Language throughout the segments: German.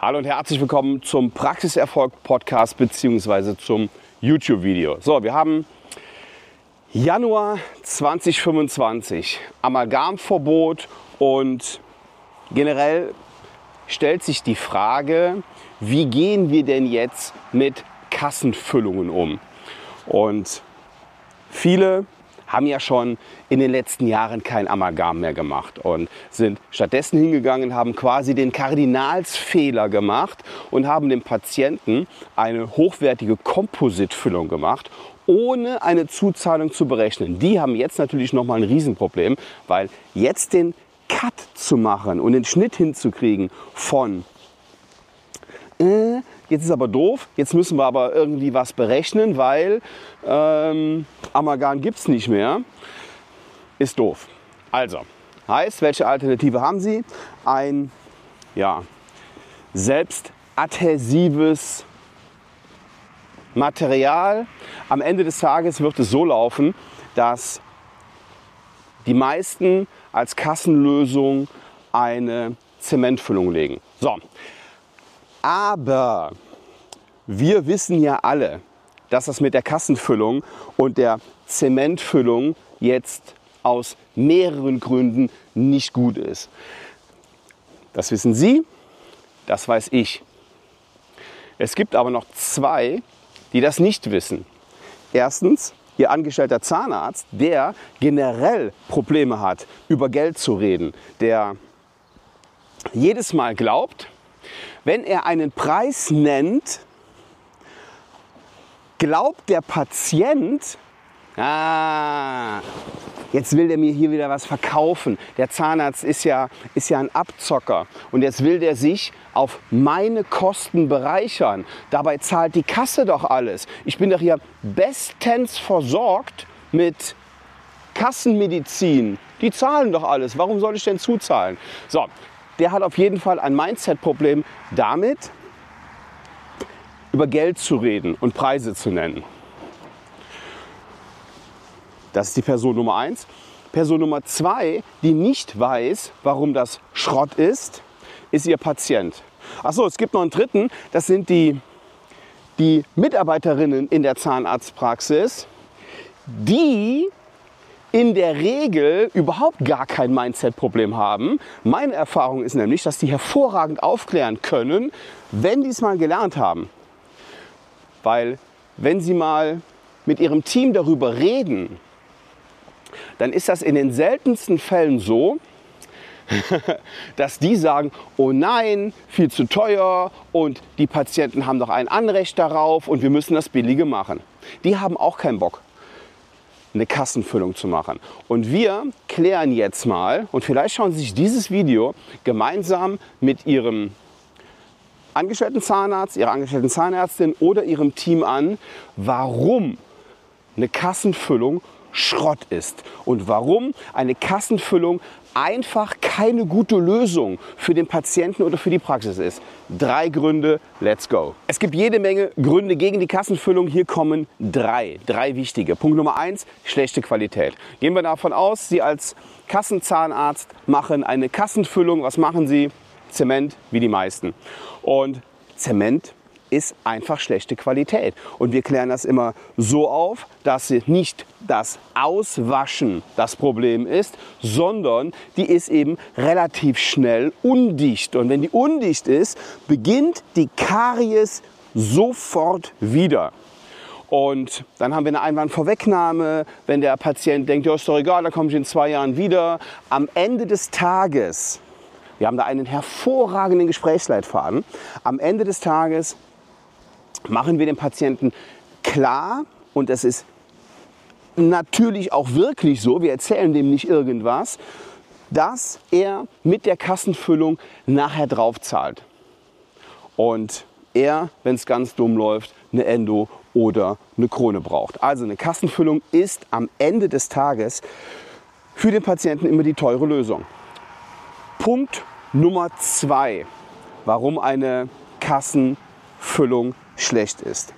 Hallo und herzlich willkommen zum Praxiserfolg-Podcast bzw. zum YouTube-Video. So, wir haben Januar 2025, Amalgamverbot und generell stellt sich die Frage, wie gehen wir denn jetzt mit Kassenfüllungen um? Und viele haben ja schon in den letzten Jahren kein Amalgam mehr gemacht und sind stattdessen hingegangen, haben quasi den Kardinalsfehler gemacht und haben dem Patienten eine hochwertige Kompositfüllung gemacht, ohne eine Zuzahlung zu berechnen. Die haben jetzt natürlich nochmal ein Riesenproblem, weil jetzt den Cut zu machen und den Schnitt hinzukriegen von jetzt ist aber doof, jetzt müssen wir aber irgendwie was berechnen, weil Amalgam gibt es nicht mehr, ist doof. Also, heißt, welche Alternative haben Sie? Ein selbstadhäsives Material. Am Ende des Tages wird es so laufen, dass die meisten als Kassenlösung eine Zementfüllung legen. So. Aber wir wissen ja alle, dass das mit der Kassenfüllung und der Zementfüllung jetzt aus mehreren Gründen nicht gut ist. Das wissen Sie, das weiß ich. Es gibt aber noch zwei, die das nicht wissen. Erstens, Ihr angestellter Zahnarzt, der generell Probleme hat, über Geld zu reden, der jedes Mal glaubt, wenn er einen Preis nennt, glaubt der Patient, jetzt will der mir hier wieder was verkaufen. Der Zahnarzt ist ja ein Abzocker und jetzt will der sich auf meine Kosten bereichern. Dabei zahlt die Kasse doch alles. Ich bin doch hier bestens versorgt mit Kassenmedizin. Die zahlen doch alles. Warum soll ich denn zuzahlen? So. Der hat auf jeden Fall ein Mindset-Problem damit, über Geld zu reden und Preise zu nennen. Das ist die Person Nummer 1. Person Nummer 2, die nicht weiß, warum das Schrott ist ihr Patient. Achso, es gibt noch einen dritten, das sind die Mitarbeiterinnen in der Zahnarztpraxis, die in der Regel überhaupt gar kein Mindset-Problem haben. Meine Erfahrung ist nämlich, dass die hervorragend aufklären können, wenn die es mal gelernt haben. Weil wenn sie mal mit ihrem Team darüber reden, dann ist das in den seltensten Fällen so, dass die sagen, oh nein, viel zu teuer und die Patienten haben doch ein Anrecht darauf und wir müssen das billige machen. Die haben auch keinen Bock, eine Kassenfüllung zu machen. Und wir klären jetzt mal, und vielleicht schauen Sie sich dieses Video gemeinsam mit Ihrem angestellten Zahnarzt, Ihrer angestellten Zahnärztin oder Ihrem Team an, warum eine Kassenfüllung Schrott ist und warum eine Kassenfüllung einfach keine gute Lösung für den Patienten oder für die Praxis ist. 3 Gründe, let's go. Es gibt jede Menge Gründe gegen die Kassenfüllung. Hier kommen 3 wichtige. Punkt Nummer 1, schlechte Qualität. Gehen wir davon aus, Sie als Kassenzahnarzt machen eine Kassenfüllung. Was machen Sie? Zement, wie die meisten. Und Zement ist einfach schlechte Qualität. Und wir klären das immer so auf, dass nicht das Auswaschen das Problem ist, sondern die ist eben relativ schnell undicht. Und wenn die undicht ist, beginnt die Karies sofort wieder. Und dann haben wir eine Einwandvorwegnahme, wenn der Patient denkt, ja ist doch egal, da komme ich in 2 Jahren wieder. Am Ende des Tages, wir haben da einen hervorragenden Gesprächsleitfaden, am Ende des Tages machen wir dem Patienten klar, und das ist natürlich auch wirklich so, wir erzählen dem nicht irgendwas, dass er mit der Kassenfüllung nachher drauf zahlt. Und er, wenn es ganz dumm läuft, eine Endo oder eine Krone braucht. Also eine Kassenfüllung ist am Ende des Tages für den Patienten immer die teure Lösung. Punkt Nummer 2, warum eine Kassenfüllung schlecht ist.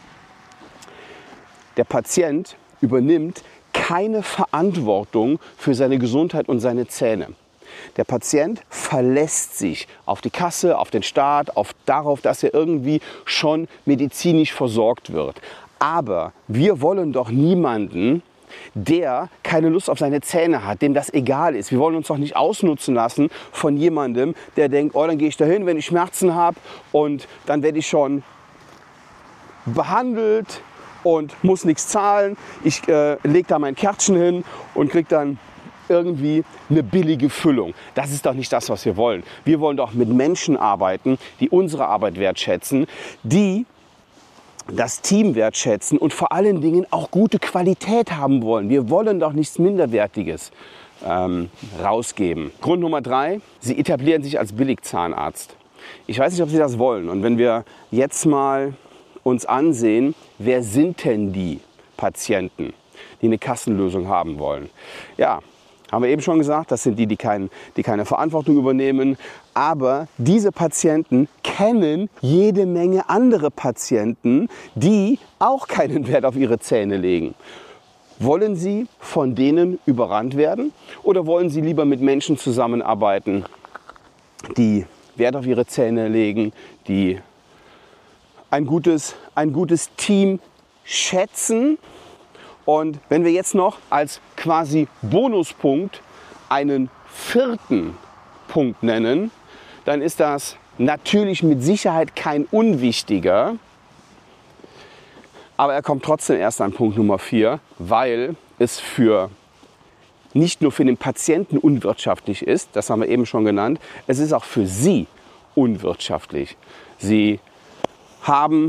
Der Patient übernimmt keine Verantwortung für seine Gesundheit und seine Zähne. Der Patient verlässt sich auf die Kasse, auf den Staat, darauf, dass er irgendwie schon medizinisch versorgt wird. Aber wir wollen doch niemanden, der keine Lust auf seine Zähne hat, dem das egal ist. Wir wollen uns doch nicht ausnutzen lassen von jemandem, der denkt, oh, dann gehe ich dahin, wenn ich Schmerzen habe und dann werde ich schon behandelt und muss nichts zahlen. Ich lege da mein Kärtchen hin und kriege dann irgendwie eine billige Füllung. Das ist doch nicht das, was wir wollen. Wir wollen doch mit Menschen arbeiten, die unsere Arbeit wertschätzen, die das Team wertschätzen und vor allen Dingen auch gute Qualität haben wollen. Wir wollen doch nichts Minderwertiges rausgeben. Grund Nummer 3, sie etablieren sich als Billigzahnarzt. Ich weiß nicht, ob sie das wollen. Und wenn wir jetzt mal uns ansehen, wer sind denn die Patienten, die eine Kassenlösung haben wollen? Ja, haben wir eben schon gesagt, das sind die keine Verantwortung übernehmen. Aber diese Patienten kennen jede Menge andere Patienten, die auch keinen Wert auf ihre Zähne legen. Wollen Sie von denen überrannt werden oder wollen Sie lieber mit Menschen zusammenarbeiten, die Wert auf ihre Zähne legen, die ein gutes Team schätzen? Und wenn wir jetzt noch als quasi Bonuspunkt einen 4. Punkt nennen, dann ist das natürlich mit Sicherheit kein unwichtiger, aber er kommt trotzdem erst an Punkt Nummer 4, weil es nicht nur für den Patienten unwirtschaftlich ist, das haben wir eben schon genannt, es ist auch für Sie unwirtschaftlich. Sie haben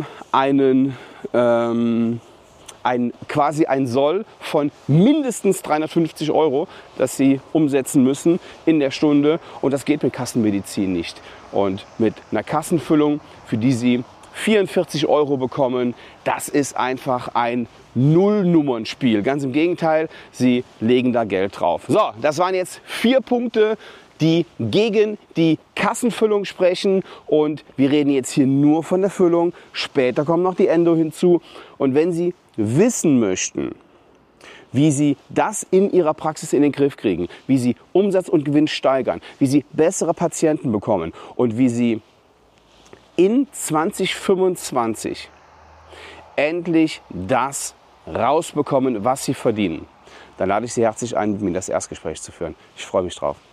quasi ein Soll von mindestens 350 €, das Sie umsetzen müssen in der Stunde. Und das geht mit Kassenmedizin nicht. Und mit einer Kassenfüllung, für die Sie 44 € bekommen, das ist einfach ein Nullnummernspiel. Ganz im Gegenteil, Sie legen da Geld drauf. So, das waren jetzt 4 Punkte, die gegen die Kassenfüllung sprechen, und wir reden jetzt hier nur von der Füllung. Später kommt noch die Endo hinzu. Und wenn Sie wissen möchten, wie Sie das in Ihrer Praxis in den Griff kriegen, wie Sie Umsatz und Gewinn steigern, wie Sie bessere Patienten bekommen und wie Sie in 2025 endlich das rausbekommen, was Sie verdienen, dann lade ich Sie herzlich ein, mit mir das Erstgespräch zu führen. Ich freue mich drauf.